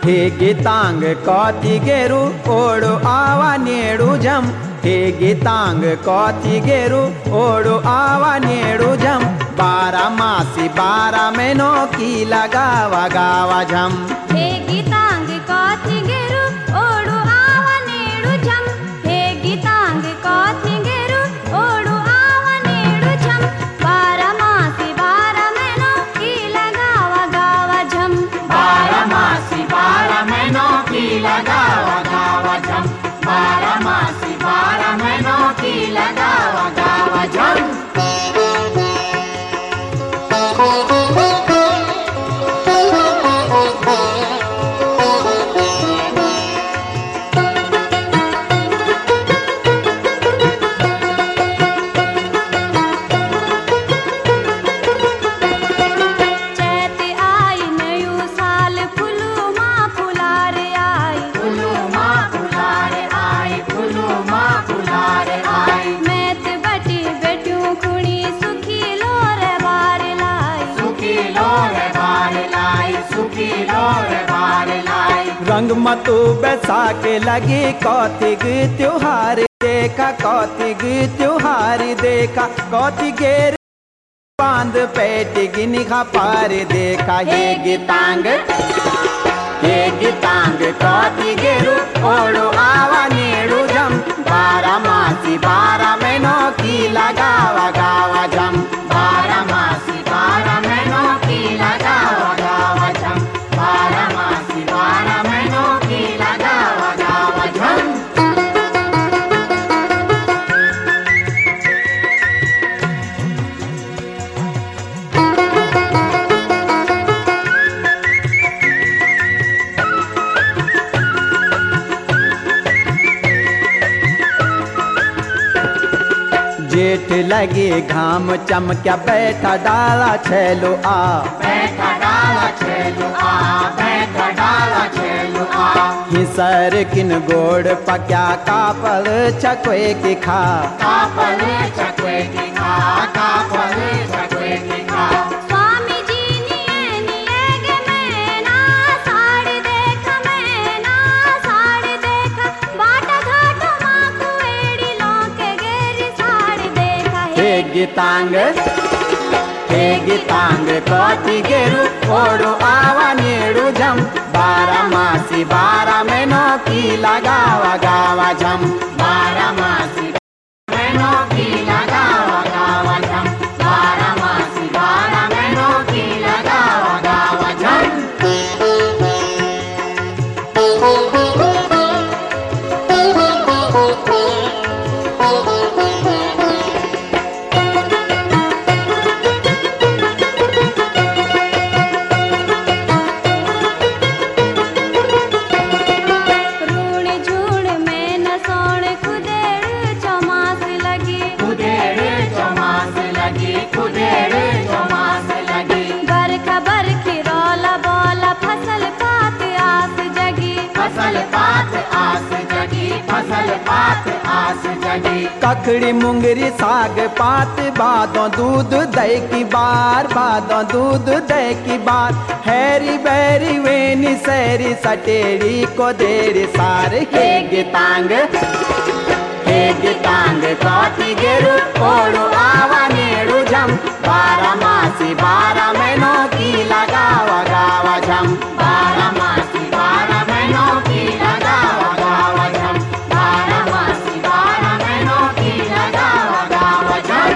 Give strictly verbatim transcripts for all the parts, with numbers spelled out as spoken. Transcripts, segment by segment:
ಗೀತಾಂಗ ಕಾತಿಗೆರು ಓಡು ಆವ ನೇಡು ಜಂ ಹೇ ಗೀತಾಂಗ ಕಾತಿಗೆರು ಓಡು ಆವ ನೇಡು ಜಂ ಬಾರ ಮಾಸಿ ಬಾರ ಮೆನೋ ಕಿ ಲಗಾವ ಗಾವ ಜಂ ಹೇ ಗೀತಾಂಗ ಕಾತಿಗೆರು ಓಡು ಆವ ನೇಡು ಜಂ ಹೇ ಗೀತಾಂಗ ಕಾತಿಗೆರು ಓಡು ಆವ ನೇಡು ಜಂ ಬಾರ ಮಾಸಿ ಬಾರ ಮೆನೋ ಕಿ ಲಗಾವ ಗಾವ ಜಂ ಬಾರ ಮಾಸಿ ಬಾರ ಮೆನೋ ಕಿ ಲಗಾವ ಗಾವ ಜಂ ಬಾರ ಮಾಸಿ ಬಾರ ಮೆನೋ ಕಿ ಲಗಾವ ಗಾವ ಜಂ रंग मतु बैसाखे लगी कौतिक त्योहार देखा कौतिक त्योहार देखा कौतिगेर बांध पेटी गिनिखा पार देखा हे गीतांग हे गीतांग कौतिगेरु ओडो आवा नेडु जम बारा मासी बारा मेनो की लगावा गावा जम बारा मासी बारा मेनो की लगावा गावा जम बारा मासी बारा मेनो की लगावा गावा जम जेठ लगे घाम चमक्या बैठा डाला छेलो आ बैठा डाला छेलो आ बैठा डाला छेलो आ हिसर किन गोड़ पक्या कापल चकवे की खा कापल चकवे की खा कापल चकवे की खा स्वामी जी निये निये गे मैना साड़ी देखा मैना साड़ी देखा बाटा घाट माँ कुएड़ी लोके गेरी साड़ी देखा हे गीतांग हे गीतांग कौतिगेरु ओडो आवा नेडु जम बारा मासी बारा मेनो की लगावा गावा जम बारा मासी मेनो की लगावा गावा जम बारा मासी बारा मेनो की लगावा गावा जम कखड़ी मुंगरी साग पात बादों दूध दही की बार बादों दूध दही की बार हैरी बैरी वेनी सैरी सटेड़ी को देरी सार हे गीतांग हे गीतांग कौतिगेरु ओडो आवा नेडु जम बारा मासी बारा मेनो की लगावा गावा जम बारा मासी बारा मेनो की लगावा गावा जम बारा मासी बारा मेनो की लगावा गावा जम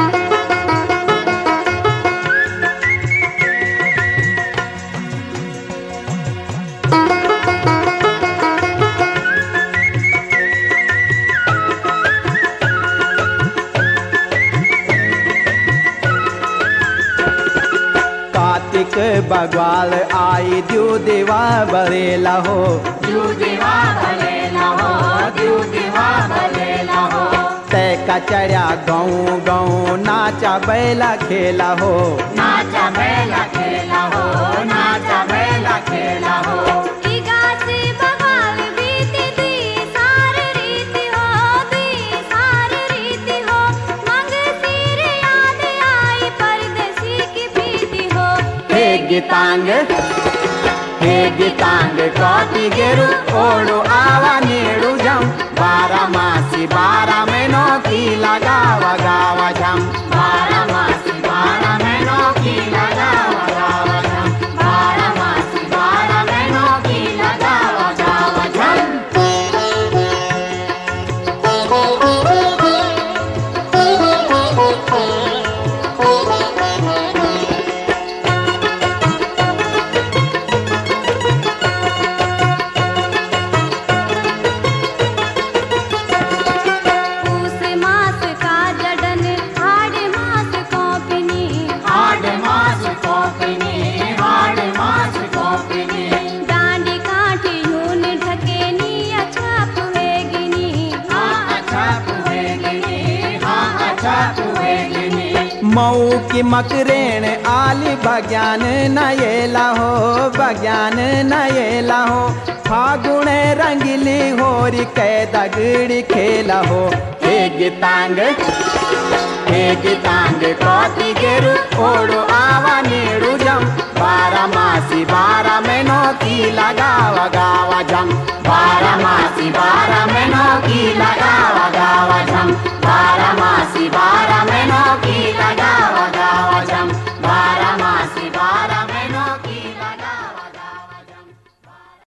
कार्तिक बगवाल आई द्यू देवा बरेला हो द्यू देवा बरेला हो द्यू देवा बरेला हो तय का चढ़ा गाँव गाँव नाचा बैला खेला हो नाचा बैला खेला हो नाचा बैला खेला हो इगासी बगवाल बीती दी सारी रीति हो दी सारी रीति हो मंग सिर याद आई परदेसी की प्रीति हो हे गीतांग हे गीतांग कोतिगेरु ओडु आवा नीडु जम बारामासी बारा महीनो की लगावा गावा जम बारामासी बारा महीनो की लगावा गावा जम बारामासी बारा महीनो की लगावा गावा जम मऊ की मकरेण आली बज्ञान नयेला हो बज्ञान नयेला हो फागुण रंगीली होरी कै दगड़ी खेला हो हे गीतांग हे गीतांग कोतिगेरु ओडु आवा नीडु जम बारामासी बारा महीनो की लगावा गावा जम बारामासी